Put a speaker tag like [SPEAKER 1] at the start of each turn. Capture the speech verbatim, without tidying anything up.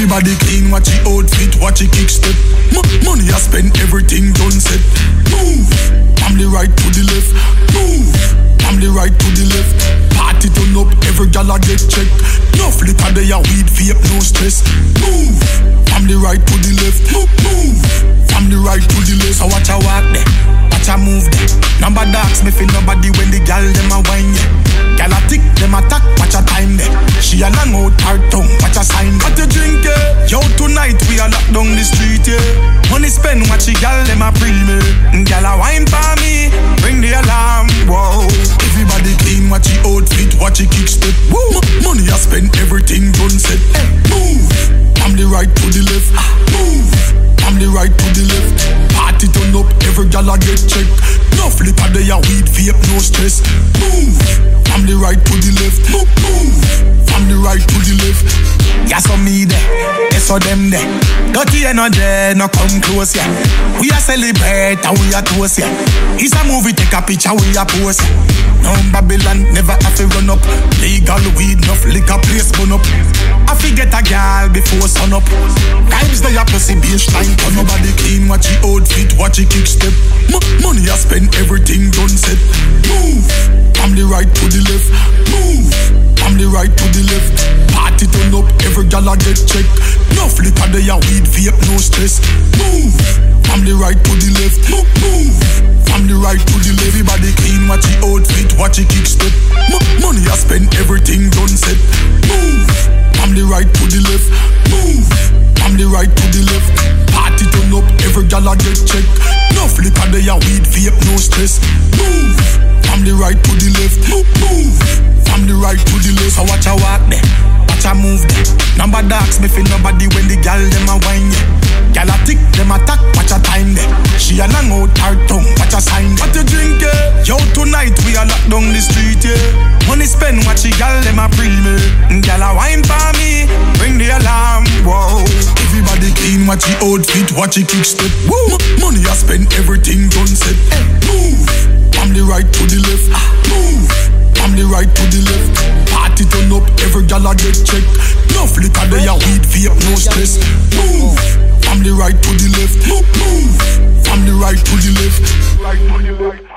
[SPEAKER 1] Everybody clean, watch the outfit, watch the kick step. M- money I spend, everything done set. Move, from the right to the left. Move, from the right to the left. Party turn up, every gal I get checked. No flicker, they a weed vape, no stress. Move, from the right to the left. Move, from the right to the left. So watch I walk there, watch I move there. Number dogs, me feel nobody when the gal them a wine yeah. Gal a tick, them attack, watch a time there. She a long out her tongue, watch a sign. What you drink yeah? Yo tonight we a lock down the street yeah. Money spend, watch the gal them a pre me. Gal a wine for me, ring the alarm. Whoa. Everybody clean, watch the outfit, watch the kick step. Woo. M- money I spend, everything done set. Hey. Move, from the right to the left. Move, from the right to the left. Party turn up, every gal I get checked. No flicker, they a weed vape, no stress. Move, from the right to the left. Move, from the right to the left. Yeah, so me there, yeah, so them there. Dirty energy, no come close, yeah. We a celebrate and we a toast, yeah. It's a movie, take a picture, we a post, yeah. No Babylon, never have to run up. Legal weed, enough liquor, place burn up. I forget a girl before sun up. Vibes they a pussy baseline, but nobody clean, watch the outfit, watch the kick step. M- money I spend, everything done set. Move, from the right to the left. Move, from the right to the left. Party turn up, every gal I get checked. No flicker, they a weed vape, no stress. Move, from the right to the left. Move, from the right to the left. Everybody clean, watch the outfit, watch the kick step. M- money I spend, everything done set. Move, from the right to the left. Move, from the right to the left. Party turn up, every gal I get checked. No flicker, they a weed vape, no stress. Move, from the right to the left. Move, from the right to the left. So watch I walk there, watch I move there. Number dogs, me feel nobody when the gal them a wine yeah. Gal a tick, them attack, watch a time there. She a long out her tongue, watch a sign. What you drink yeah? Yo tonight we a lock down the street yeah. Money spend, watch the gal them a pre me. Gal a wine for me, ring the alarm. Whoa. Everybody clean, watch the outfit, watch the kick step. Woo. M- money I spend, everything done set. Hey. Move, from the right to the left. Move, from the right to the left. Party turn up, every gal I get checked. No flicker, they a weed vape, no stress. Move, from the right to the left. Move, from the right to the left. Right to the left.